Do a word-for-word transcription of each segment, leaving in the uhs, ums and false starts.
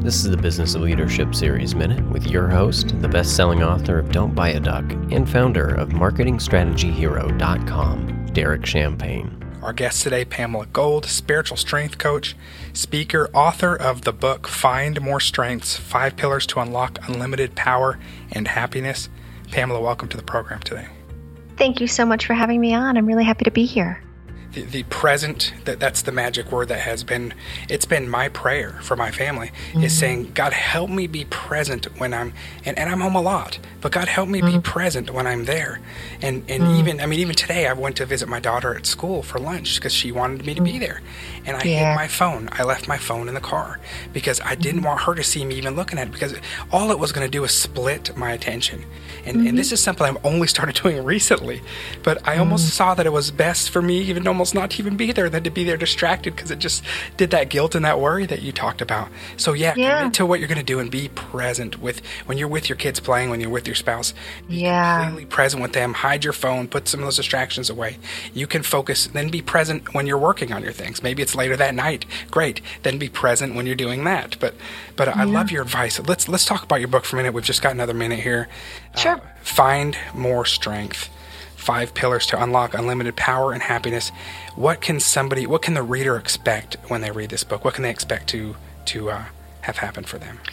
This is the Business of Leadership Series Minute with your host, the best-selling author of Don't Buy a Duck and founder of marketing strategy hero dot com, Derek Champagne. Our guest today, Pamela Gold, spiritual strength coach, speaker, author of the book Find More Strengths, Five Pillars to Unlock Unlimited Power and Happiness. Pamela, welcome to the program today. Thank you so much for having me on. I'm really happy to be here. The, the present, that, that's the magic word that has been, it's been my prayer for my family, mm-hmm. is saying, God, help me be present when I'm, and, and I'm home a lot, but God, help me mm-hmm. be present when I'm there. And and mm-hmm. even, I mean, even today, I went to visit my daughter at school for lunch because she wanted me to be there. And I yeah. hid my phone. I left my phone in the car because I didn't mm-hmm. want her to see me even looking at it, because all it was going to do was split my attention. And, mm-hmm. and this is something I've only started doing recently, but I mm-hmm. almost saw that it was best for me even almost not to even be there than to be there distracted, because it just did that guilt and that worry that you talked about. So yeah, yeah. commit to what you're going to do and be present with when you're with your kids playing, when you're with your spouse. Be yeah. completely present with them. Hide your phone. Put some of those distractions away. You can focus. Then be present when you're working on your things. Maybe it's later that night. Great. Then be present when you're doing that. But but yeah. I love your advice. Let's let's talk about your book for a minute. We've just got another minute here. Sure. Uh, Find More Strength. Five Pillars to Unlock Unlimited Power and Happiness. What can somebody, what can the reader expect when they read this book? What can they expect to to uh, have happen for them?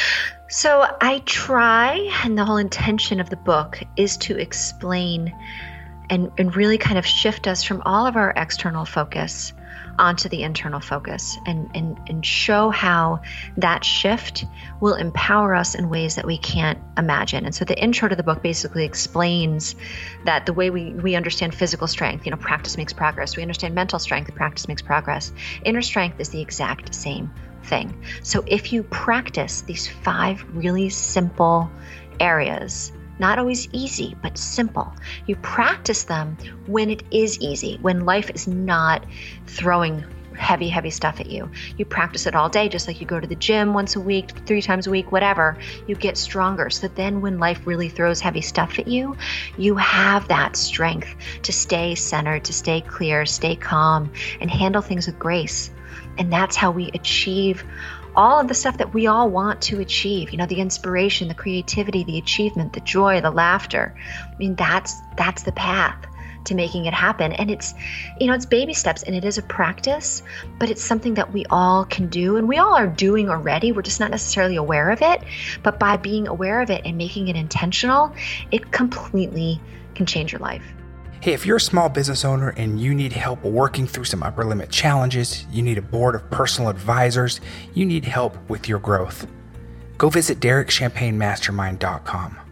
So I try, and the whole intention of the book is to explain and, and really kind of shift us from all of our external focus onto the internal focus, and, and, and show how that shift will empower us in ways that we can't imagine. And so the intro to the book basically explains that the way we, we understand physical strength, you know, practice makes progress. We understand mental strength, practice makes progress. Inner strength is the exact same thing. So if you practice these five really simple areas, not always easy, but simple. You practice them when it is easy, when life is not throwing heavy, heavy stuff at you. You practice it all day, just like you go to the gym once a week, three times a week, whatever. You get stronger. So then when life really throws heavy stuff at you, you have that strength to stay centered, to stay clear, stay calm, and handle things with grace. And that's how we achieve all of the stuff that we all want to achieve, you know, the inspiration, the creativity, the achievement, the joy, the laughter. I mean, that's that's the path to making it happen. And it's, you know, it's baby steps, and it is a practice, but it's something that we all can do, and we all are doing already. We're just not necessarily aware of it. But by being aware of it and making it intentional, it completely can change your life. Hey, if you're a small business owner and you need help working through some upper limit challenges, you need a board of personal advisors, you need help with your growth, go visit Derek Champagne Mastermind dot com.